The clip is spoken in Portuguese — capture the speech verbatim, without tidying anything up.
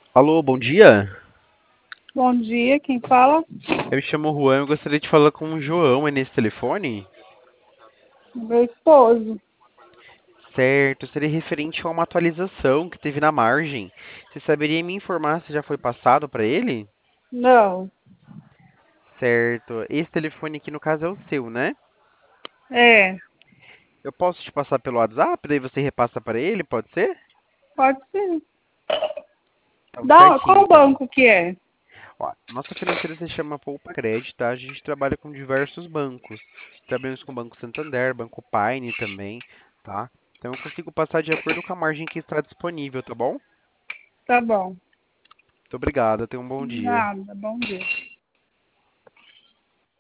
Alô, bom dia. Bom dia, quem fala? Eu me chamo Juan, eu gostaria de falar com o João, é nesse telefone? Meu esposo. Certo, seria referente a uma atualização que teve na margem. Você saberia me informar se já foi passado para ele? Não. Certo, esse telefone aqui no caso é o seu, né? É, Eu posso te passar pelo WhatsApp, daí você repassa para ele, pode ser? pode ser. Então, Da, certinho qual então. banco que é? Ó, nossa financeira se chama Poupa Crédito, tá? A gente trabalha com diversos bancos. Trabalhamos com o Banco Santander, Banco Paine também, tá? Então eu consigo passar de acordo com a margem que está disponível, tá bom? Tá bom. Muito obrigado, tenha um bom dia. Nada, bom dia.